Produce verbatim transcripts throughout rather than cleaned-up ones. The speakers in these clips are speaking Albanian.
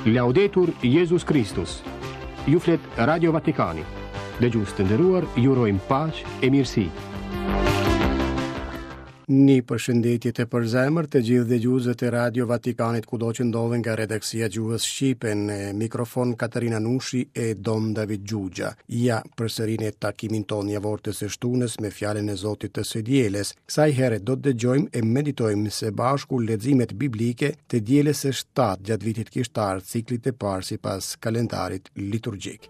Laudetur Jesus Christus. Ju flet Radio Vatikani. Dëgjues të nderuar, ju urojmë paqë e mirësi. Një përshëndetje të përzemër të gjithë dëgjuesët e Radio Vatikanit kudo që ndodhen nga redaksia Gjuhës Shqipe, në mikrofon Katarina Nushi e Don David Gjugja. Ja përsërin e takimin ton javor të së shtunës me fjalën e Zotit të së dielës. Kësaj here do të dëgjojmë e meditojmë së bashku leximet biblike të dielës së shtatë gjatë vitit kishtar, ciklit të parë sipas kalendarit liturgjik.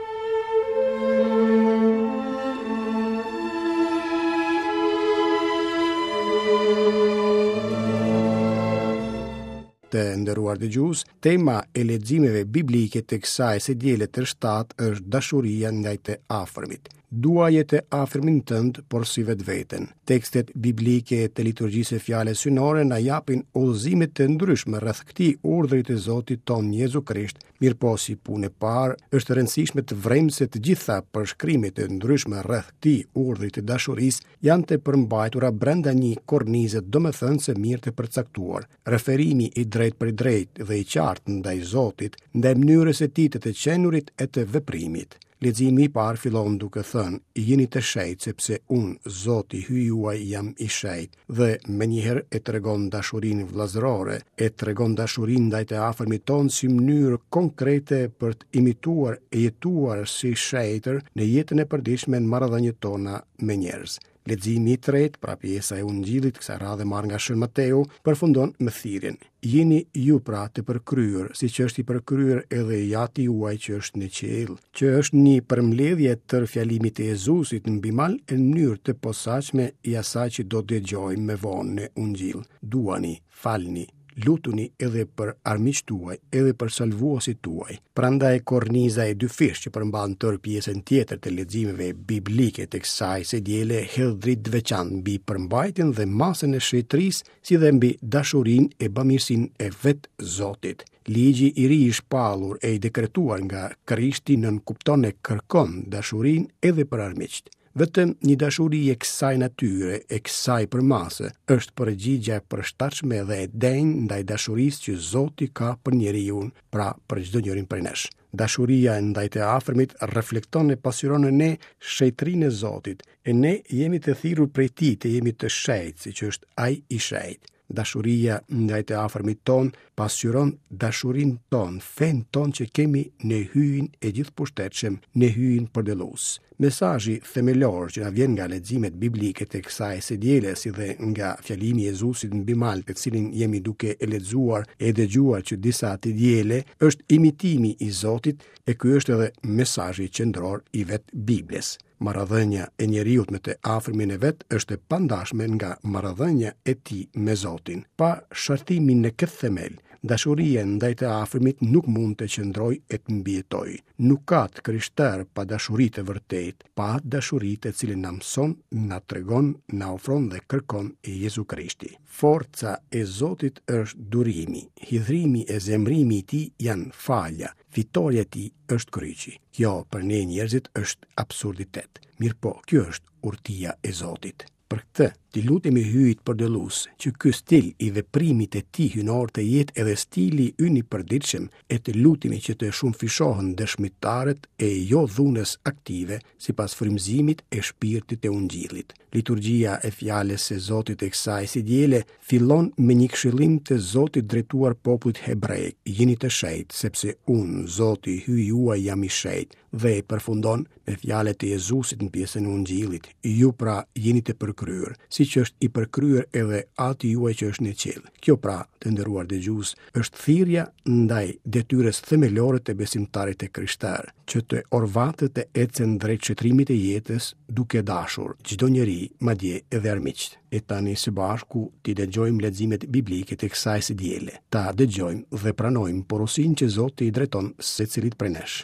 Të nderuar dëgjues, tema e leximeve biblike të kësaj së diele të shtatë është dashuria ndaj të afërmit. Duaje të afërmin tënd, por si vetveten. Tekstet biblike të liturgjisë së fjalës synore na japin udhëzime të ndryshme rreth këtij urdhri të Zotit ton Jezu Krisht. Mirpo si punë e parë, është e rëndësishme të vrejmë se të gjitha përshkrimet e ndryshme rreth këtij urdhri të dashurisë janë të përmbajtura brenda një kornize domethënëse mirë të përcaktuar. Referimi i drejt për drejt dhe i qartë ndaj Zotit, ndaj mënyrës së tij të të qenurit e të veprimit. Leximi i parë fillon duke thënë: jeni të shenjtë sepse unë, Zoti hy juaj, jam i shenjtë, dhe menjëherë e tregon dashurinë vëllazërore, e tregon dashurinë ndaj të afërmit ton si mënyrë konkrete për të imituar e jetuar si shenjtër në jetën e përditshme në marrëdhëniet tona me njerëz. Leximi i tretë, pra pjesa e Ungjillit, kësaj radhe marrë nga Shën Mateu, përfundon me thirrjen: jeni ju pra të përkryer, siç është i përkryer edhe jati juaj që është në qiell, që është një përmbledhje tër fjalimit të Jezusit mbi mal në mënyrë të posaçme i asaj që do të dëgjojmë më vonë në Ungjill. Duani, falni, lutuni edhe për armiqtë tuaj, edhe për salvuosit tuaj. Prandaj korniza e dy fish që përmban tër pjesën tjetër të leximeve biblike të kësaj së diele hedh dritë veçantë mbi përmbajtjen dhe masën e shetërisë, si dhe mbi dashurinë e bamirësinë e vet Zotit. Ligji i ri i shpallur e i dekretuar nga Krishti nën kupton e kërkon dashurinë edhe për armiqtë. Vetëm një dashuri e kësaj natyre, e kësaj përmase, është përgjigja e përshtatshme dhe e denjë ndaj dashurisë që Zoti ka për njeriu, pra për çdo njërin prej nesh. Dashuria ndaj të afërmit reflekton e pasqyron në ne shenjtërinë e Zotit, e ne jemi të thirrur prej tij të jemi të shenjtë, siç është ai i shenjtë. Dashuria ndaj të afërmit ton pasqyron dashurinë ton, fen ton që kemi në hyjin e gjithëpushtetshëm, në hyjin përdallus. Mesazhi themelor që na vjen nga leximet biblike të kësaj së diele, si dhe nga fjalimi i Jezusit mbi mal, të cilin jemi duke e lexuar e dëgjuar që disa të diele, është imitimi i Zotit, e ky është edhe mesazhi qendror i vet Biblës. Marrëdhënia e njeriut me të afërmin e vet është e pandashme nga marrëdhënia e tij me Zotin. Pa shartimin në këtë themel, dashuria ndaj të afërmit nuk mund të qëndrojë e të mbijetojë. Nuk ka të krishter pa dashuri të vërtetë, pa dashuri të cilën na mëson, na tregon, na ofron dhe kërkon e Jezu Krishti. Forca e Zotit është durimi, hidhrimi e zemrimi i tij janë falja, fitoria e tij është kryqi. Kjo për ne njerëzit është absurditet. Mirpo, kjo është urtia e Zotit. Për këtë, t'i lutemi hyjit përdallus që ky stil i veprimit e tij hynor të jetë edhe stili ynë i përditshëm, e të lutemi që të shumëfishohen dëshmitarët e jo dhunës aktive sipas frymëzimit e shpirtit të Ungjillit. Liturgjia e fjalës së Zotit e kësaj së diele fillon me një këshillim të Zotit drejtuar popullit hebrejik: jeni të shenjtë sepse unë, Zoti hyj juaj, jam i shenjtë, dhe e përfundon me fjalët e Jezusit në pjesën e Ungjillit: ju pra jeni të përkryer, siç është i përkryer edhe ati juaj që është në qiell. Kjo pra, të nderuar dëgjues, është thirrja ndaj detyrës themelore të besimtarit të krishterë, që të orvatet të ecën drejt shëtrimit e jetës duke dashur çdo njeri, madje edhe armiqt. E tani së bashku t'i dëgjojmë leximet biblike të kësaj së diele. Ta dëgjojmë dhe pranojmë porosinë që Zoti i drejton secilit prej nesh.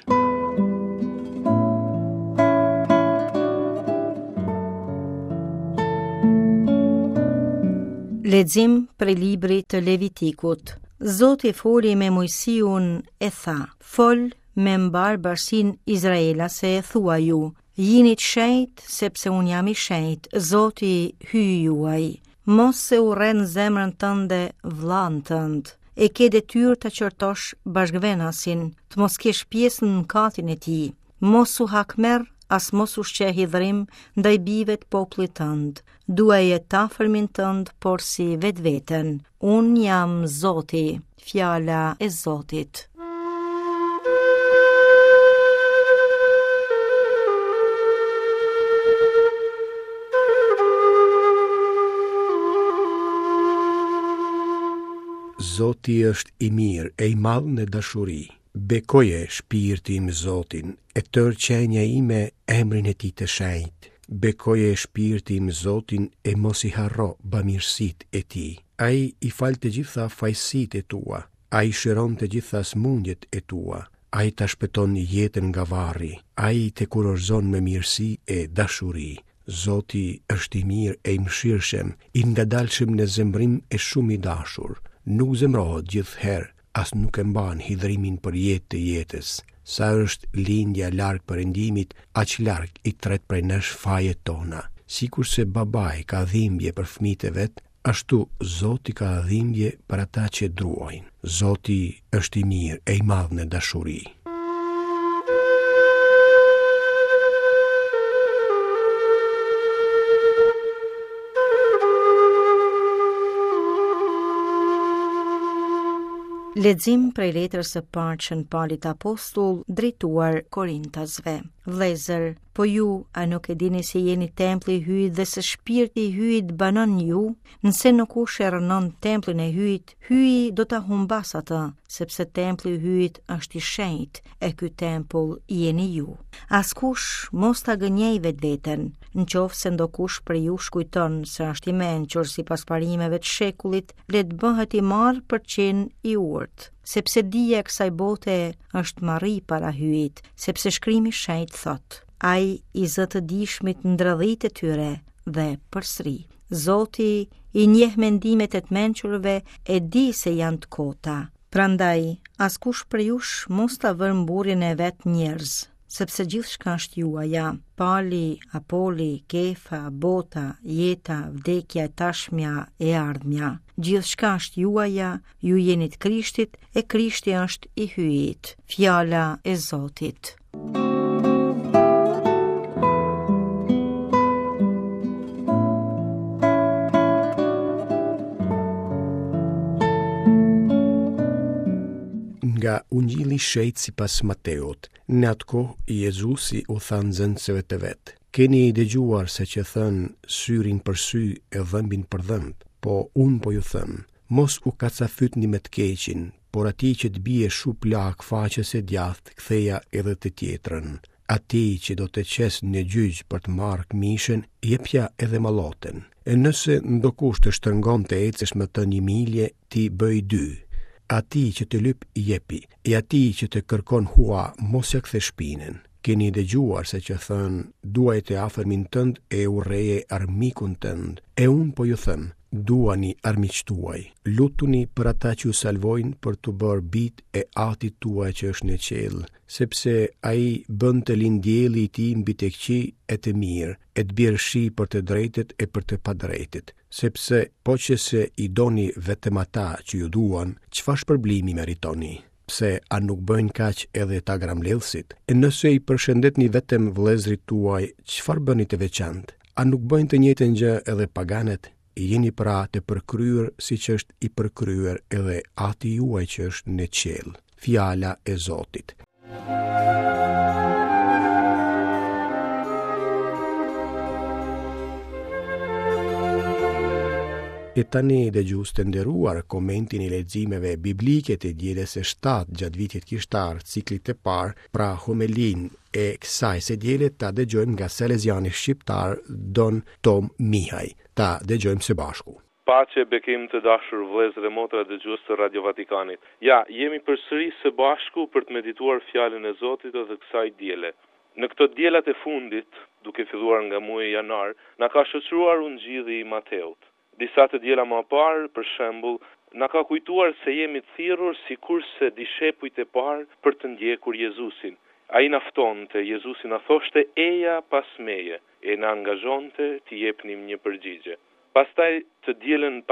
Lexim prej librit të Levitikut. Zoti foli me Mojsiun e tha: fol me mbar bashkinë izraelase e thua ju: jini të shenjtë sepse un jam i shenjtë, Zoti hyj juaj. Mos se urren zemrën tënde vllain tënd. e ke detyrë të qërtosh bashkëvenasin, të mos kesh pjesën në katin e tij, mos u hakmer, as mos u shqe hidhrim ndaj bijve të popullit tënd. Duaje të afërmin tënd, por si vetveten. Unë jam Zoti, fjala e Zotit. Zoti është i mirë e i madh në dashuri. Bekoje shpirti im Zotin, e tërë qenja ime emrin e tij të shenjtë. Bekoje shpirti im Zotin e mos i harro bamirësitë e tij. Ai i fal të gjitha fajësitë e tua, ai shëron të gjitha smundjet e tua, ai ta shpëton jetën nga varri, ai të kurorëzon me mirësi e dashuri. Zoti është i mirë e i mëshirshëm, i ngadalshëm në zemrim e shumë i dashur. Nuk zemrohet gjithherë, as nuk e mban hidhrimin për jetë të jetës. Sa është lindja larg perëndimit, aq larg i tret prej nesh fajet tona. Sikur se babai ka dhimbje për fëmijët e vet, ashtu Zoti ka dhimbje për ata që druajnë. Zoti është i mirë e i madh në dashuri. Lexim prej letrës së parë që në Paulit apostull drejtuar Korintasve. Vëllezër, po ju a nuk e dini se jeni templi i hyjit dhe se shpirti i hyjit banon ju? Nëse nuk kush e rënon templin e hyjit, hyji do ta humbas atë, sepse templi i hyjit është i shenjtë e ky tempull jeni ju. Askush mos ta gënjej vetveten, nëse ndokush për ju shkujton se është i mençur sipas parimeve të shekullit, le të bëhet i marrë për qenë i urtë. Sepse dija e kësaj bote është marri para hyjit, sepse shkrimi shenjtë thot: ai i zë të dishmit ndradhit e tyre dhe përsëri. Zoti i njeh mendimet e të mençurve, e di se janë të kota. Prandaj, askush për jush mos ta vër mburrin e vet njerëz, sepse gjithçka është juaja, pali, Apoli, Kefa, bota, jeta, vdekja, tashmja e ardhmja. Gjithçka është juaja, ju jeni të Krishtit e Krishti është i hyjit. Fjala e Zotit. Nga Ungjilli i Shejt sipas Mateut, në atë kohë Jezusi u tha nxënësve të vet: keni dëgjuar se që thënë syrin për sy e dhëmbin për dhëmb, po unë po ju them, mos u kacafytni me të keqin, por atij që të bie shu plak faqes e djathtë, ktheja edhe të tjetrën. Atij që do të qes në gjyq për të marrë këmishën, jepja edhe mallotën. E nëse ndokush të shtrëngon të ecesh me të një milje, ti bëj dy. Ati që të lyp jepi, e ati që të kërkon hua, mos ja kthe shpinën. Keni dëgjuar se që thënë, duaj të afërmin tënd e urreje armikun tënd. E unë po ju them, duani armiqtë tuaj. Lutuni për ata që ju salvojnë për të bërë bit e Atit tuaj që është në qiell, sepse ai bën të lind dielli i tij mbi të këqij e të mirë, e të bjerë shi për të drejtet e për të padrejtet. Sepse po që se i doni vetëm ata që ju duan, çfarë shpërblimi meritoni? Pse a nuk bëjnë kaq edhe ta gramledhësit? E nëse i përshëndetni vetëm vëllezërit tuaj, çfarë bëni të veçantë? A nuk bëjnë të njëjtën gjë edhe paganët? Jeni pra të përkryer siç është i përkryer edhe Ati juaj që është në qiell. Fjala e Zotit. E tani dëgjues të nderuar, komentin e leximeve biblike të dielës së shtatë gjatë vitit kishtar, ciklit të parë, pra homelin e kësaj së diele ta dëgjojmë nga Salesiani shqiptar Don Tom Mihaj. Ta dëgjojmë së bashku. Paqe, bekim të dashur vëllezër e motra dëgjues të Radio Vatikanit. Ja, jemi përsëri së bashku për të medituar fjalën e Zotit edhe kësaj diele. Në këto diellat e fundit, duke filluar nga muaji janar, na ka shoqëruar Ungjilli i Mateut. Disa të diela më parë, për shembull, na ka kujtuar se jemi të thirrur sikurse dishepujt e parë për të ndjekur Jezusin. Ai na ftonte, Jezusi na thoshte eja pas meje, e na angazhonte të jepnim një përgjigje. Pastaj të dielën pas,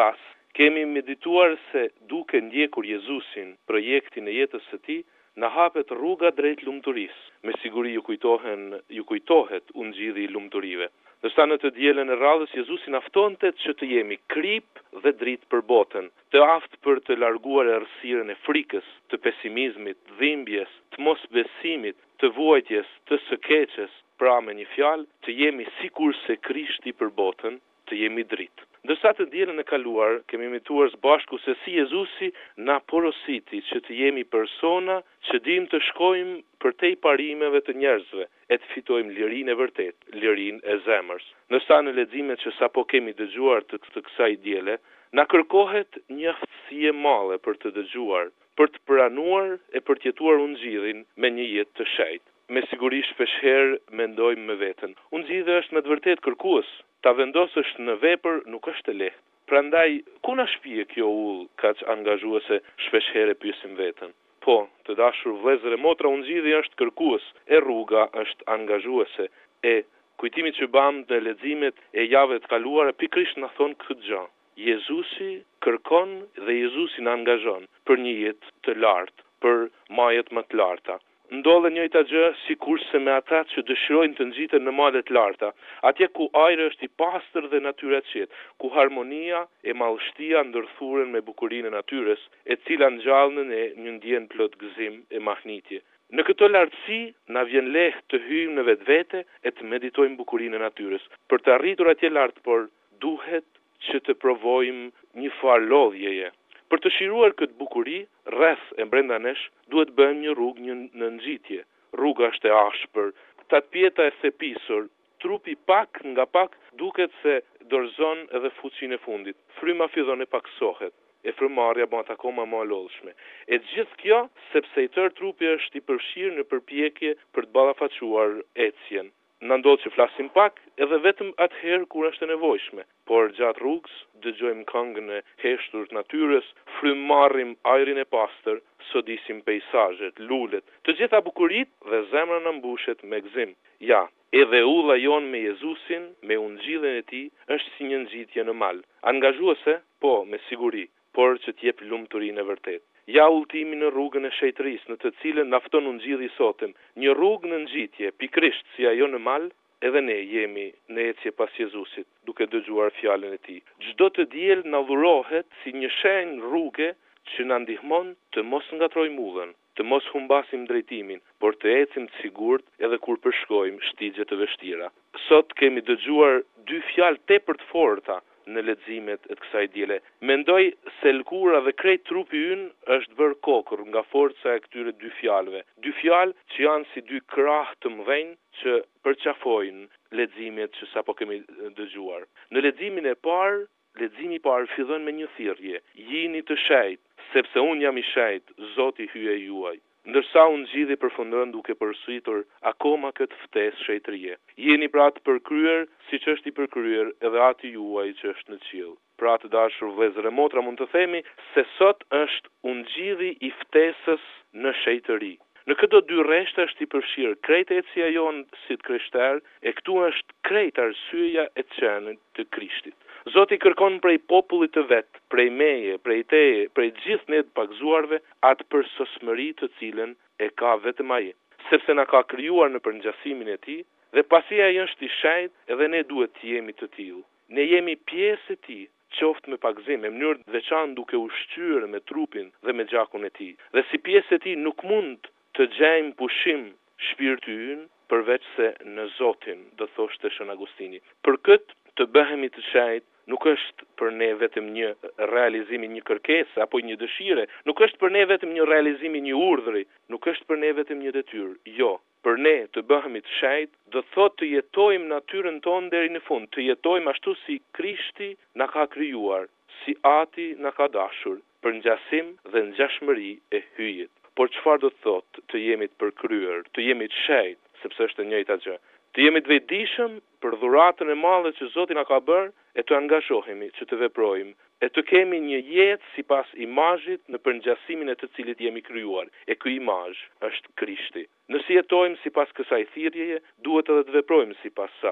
Kemi medituar se duke ndjekur Jezusin, projektin e jetës së tij, na hapet rruga drejt lumturisë. Me siguri ju kujtohen, ju kujtohet ungjilli i lumturive. Ndërsa në të dielën e radhës Jezusi na ftonte që të jemi krip dhe dritë për botën, të aftë për të larguar errësirën e frikës, të pesimizmit, dhimbjes, të mosbesimit, të vuajtjes, të së keqes, pra me një fjalë, të jemi sikurse Krishti për botën, të jemi dritë. Ndërsa të dielën e kaluar kemi medituar së bashku se si Jezusi na porositi që të jemi persona që dim të shkojmë përtej parimeve të njerëzve e të fitojmë lirinë e vërtet, lirinë e zemrës. Ndërsa në leximet që sapo kemi dëgjuar të, të kësaj diele, na kërkohet një aftësi e madhe për të dëgjuar, për të pranuar e për të jetuar ungjillin me një jetë të shejtë. Me siguri shpeshherë mendojmë me veten. Ungjilli është me të vërtetë kërkues. Ta vendosësh në vepër nuk është e lehtë. Prandaj, ku na shpije kjo ull kaq angazhuese, shpeshherë pyesim veten. Po, të dashur vëllezër e motra, ungjilli është kërkues, e rruga është angazhuese. E kujtimi që bam në leximet e javëve të kaluara pikërisht na thon këtë gjë. Jezusi kërkon dhe Jezusi na angazhon për një jetë të lartë, për majet më të larta. Ndodhe njëjta gjë sikurse me ata që dëshirojnë të ngjiten në male të larta, atje ku ajri është i pastër dhe natyra qetë, ku harmonia e mallështia ndërthuren me bukurinë e natyrës, e cila ngjallën e një ndjen plot gëzim e mahnitje. Në këtë lartësi na vjen lehtë të hyjmë në vetvete e të meditojmë bukurinë e natyrës. Për të arritur atje lart, por duhet që të provojmë një farë lodhjeje. Për të shiruar këtë bukuri, rreth e brenda nesh, duhet bëjmë një rrugë një në nxitje. Rruga është e ashpër, tatpjeta e thepisur, trupi pak nga pak duket se dorëzon edhe fuqinë e fundit. Fryma fillon e paksohet, e frymarrja bëhet akoma më e lodhshme. E gjithë kjo sepse i tërë trupi është i përfshirë në përpjekje për të ballafaquar ecjen. Na ndodh që flasim pak edhe vetëm atëherë kur është e nevojshme, por gjatë rrugës dëgjojmë këngën e heshtur të natyrës, frymarrim ajrin e pastër, sodisim peizazhet, lulet, të gjitha bukuritë dhe zemra na mbushet me gëzim. Ja, edhe ulla jon me Jezusin, me ungjillin e tij, është si një ngjitje në mal. Angazhuese, po, me siguri, por që t'jep lumturinë e vërtetë. Ja ultimi në rrugën e shejtërisë, në të cilën na fton ungjilli i sotëm, një rrugë në ngjitje, pikërisht si ajo në mal, edhe ne jemi në ecje pas Jezusit, duke dëgjuar fjalën e tij. Çdo të diel na dhurohet si një shenjë rruge që na ndihmon të mos ngatrojmë udhën, të mos humbasim drejtimin, por të ecim të sigurt edhe kur përshkojmë shtigje të vështira. Sot kemi dëgjuar dy fjalë tepër të forta në leximet e kësaj diele. Mendoj se lkura dhe krejt trupi ynë është bërë kokër nga forca e këtyre dy fjalëve. Dy fjalë që janë si dy krah të mëdhenj që përqafojnë leximet që sapo kemi dëgjuar. Në leximin e parë, leximi i parë fillon me një thirrje: jini të shejt, sepse unë jam i shejt, Zoti hyje juaj. Ndërsa ungjilli përfundon duke përsëritur akoma këtë ftesë shejtërie. Jeni pra të përkryer siç është i përkryer edhe Ati juaj që është në qiell. Pra të dashur vëllezër e motra, mund të themi se sot është ungjilli i ftesës në shejtëri. Në këto dy rreshta është i përfshirë krejt ecja jonë si të krishterë, e këtu është krejt arsyeja e qenit të Krishtit. Zoti kërkon prej popullit të vet, prej meje, prej teje, prej gjithë ne të pagzuarve, atë përsosmëri të cilën e ka vetëm ai, sepse na ka krijuar në përngjasimin e tij, dhe pasi ai është i shejt, edhe ne duhet të jemi të tillë. Ne jemi pjesë e tij, qoftë me pagzim, në mënyrë të veçantë duke ushqyer me trupin dhe me gjakun e tij. Dhe si pjesë e tij nuk mund të gjejmë pushim shpirti ynë përveç se në Zotin, do thoshte Shën Agustini. Për këtë të bëhemi të shejt nuk është për ne vetëm një realizimi një kërkesë apo një dëshire, nuk është për ne vetëm një realizimi një urdhri, nuk është për ne vetëm një detyrë. Jo, për ne të bëhemi të shejt do thotë të jetojmë natyrën tonë deri në fund, të jetojmë ashtu si Krishti na ka krijuar, si Ati na ka dashur, për ngjasim dhe ngjashmëri e hyjit. Por çfarë do të thotë të jemi të përkryer, të jemi të shejt, sepse është e njëjta gjë. Të jemi të vetëdijshëm për dhuratën e madhe që Zoti na ka bërë e të angazhohemi që të veprojmë e të kemi një jetë sipas imazhit në përngjasimin e të cilit jemi krijuar. E ky imazh është Krishti. Nëse jetojmë sipas kësaj thirrjeje, duhet edhe të veprojmë sipas saj.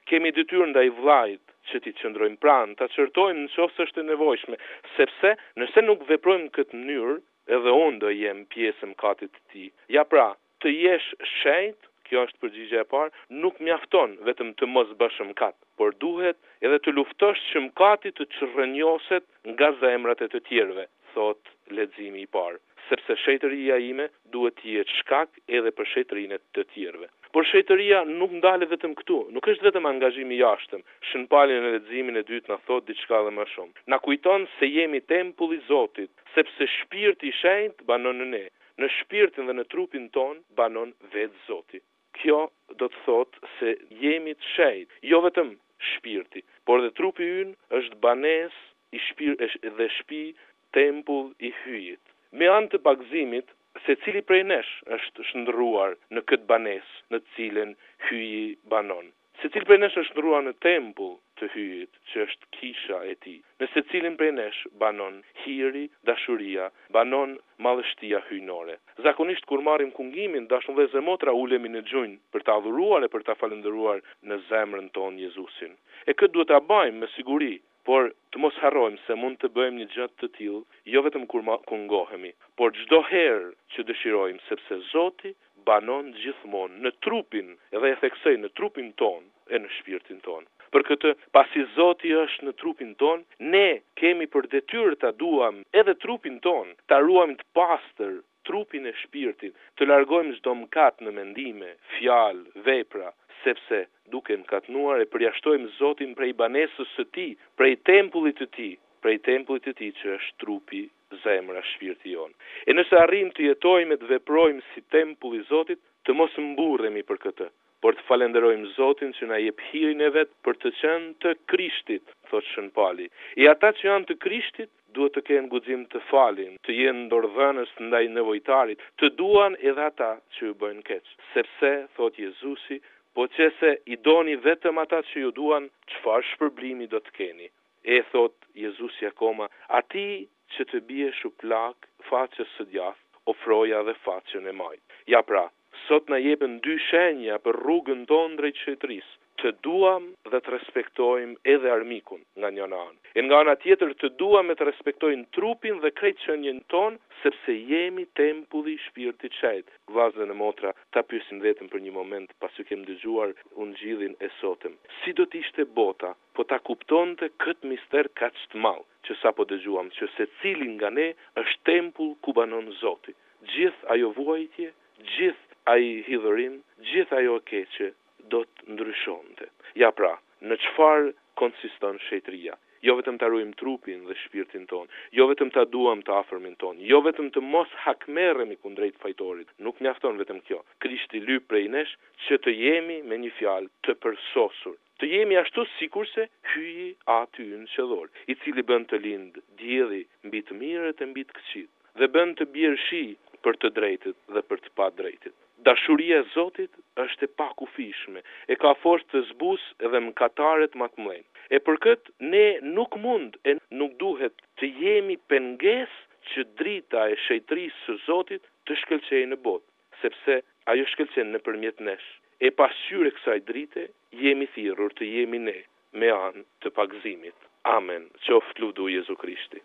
kemi detyrë ndaj vllajt që ti qëndrojmë pranë, ta çertojmë nëse është e nevojshme, sepse nëse nuk veprojmë këtë mënyrë, edhe unë do jem pjesë e mëkatit të tij. Ja pra, të jesh shenjt, kjo është përgjigjja e parë, nuk mjafton vetëm të mos bësh mëkat, por duhet edhe të luftosh që mëkati të çrrënjoset nga zemrat e të tjerëve, thot leximi i parë, sepse shetëria ime duhet të jetë shkak edhe për shetërinë e të tjerëve. Por shetëria nuk ndalet vetëm këtu, nuk është vetëm angazhimi i jashtëm. Shënpalja në leximin e dytë na thot diçka edhe më shumë. Na kujton se jemi tempull i Zotit, sepse shpirti i shenjtë banon në ne. Në shpirtin dhe në trupin ton banon vetë Zoti. Kjo do të thot se jemi të shenjtë, jo vetëm shpirti, por dhe trupi ynë është banesë i shpirtit dhe shtëpi, tempull i hyjit. Me anë të pagëzimit, secili prej nesh është shndërruar në këtë banesë në të cilën hyji banon. Secili prej nesh është shndërruar në tempull të hyjit, që është kisha e tij. Në secilin prej nesh banon hiri, dashuria, banon madhështia hyjnore. Zakonisht kur marrim kungimin, dashur vëllezër motra, ulemi në gjunjë për ta adhuruar e për ta falendëruar në zemrën tonë Jezusin. E këtë duhet ta bëjmë me siguri. Por të mos harrojmë se mund të bëjmë një gjë të tillë, jo vetëm kur kungohemi, por çdo herë që dëshirojmë, sepse Zoti banon gjithmonë në trupin, edhe e theksoj në trupin ton e në shpirtin ton. Për këtë, pasi Zoti është në trupin ton, ne kemi për detyrë ta duam edhe trupin ton, ta ruajmë të pastër trupin e shpirtin, të largojmë çdo mëkat në mendime, fjalë, vepra, sepse duke mëkatnuar e përjashtojmë Zotin prej banesës së tij, prej tempullit të tij, prej tempullit të tij që është trupi, zemra, shpirti jon. E nëse arrijmë të jetojmë e të veprojmë si tempull i Zotit, të mos mburremi për këtë, por të falenderojmë Zotin që na jep hirin e vet për të qenë të Krishtit, thot Shën Pali. E ata që janë të Krishtit duhet të kenë guxim të falin, të jenë ndordhënës ndaj nevojtarit, të duan edhe ata që u bëjnë keq, sepse thot Jezusi, po qëse i doni vetëm ata që ju duan, çfarë shpërblimi do të keni? E thot Jezusi akoma, ati që të bie shuplak faqes së djathtë, ofroja dhe faqen e majt. Ja pra, sot na jepen dy shenja për rrugën tonë drejt shetërisë, të duam dhe të respektojmë edhe armikun nga një anë. E nga ana tjetër të duam e të respektojmë trupin dhe krejt qenien tonë, sepse jemi tempulli i Shpirtit të Shenjtë. Vllazër e motra, ta pyesim vetëm për një moment pasi kem dëgjuar ungjillin e sotëm. Si do të ishte bota po ta kuptonte këtë mister kaq të madh që sapo dëgjuam, që secili nga ne është tempull ku banon Zoti. Gjithë ajo vuajtje, gjithë ai hidhërim, gjithë ajo keqe do të ndryshonte. Ja pra, në çfarë konsiston shetëria? Jo vetëm ta ruajmë trupin dhe shpirtin ton, jo vetëm ta duam të afërmin ton, jo vetëm të mos hakmerremi kundrejt fajtorit. Nuk mjafton vetëm kjo. Krishti lyp prej nesh që të jemi me një fjalë të përsosur. Të jemi ashtu sikurse hyji aty në qellor, i cili bën të lind dielli mbi të mirët e mbi të këqijt, dhe bën të bjerë shi për të drejtit dhe për të pa drejtit. Dashuria e Zotit është e pakufishme, e ka forcë të zbusë edhe mëkatarët më të mëdhenj. E për këtë ne nuk mund e nuk duhet të jemi pengesë që drita e shejtërisë së Zotit të shkëlqejë në botë, sepse ajo shkëlqen nëpërmjet nesh. E pasqyrë kësaj drite jemi thirrur të jemi ne me anë të pagëzimit. Amen. Qoftë luvdu Jezu Krishti.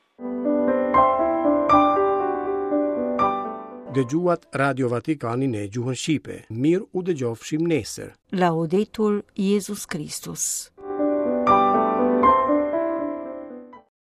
Dëgjuat Radio Vatikanin e gjuhën shqipe. Mirë u dëgjofshim nesër. Laudetur Jesus Christus.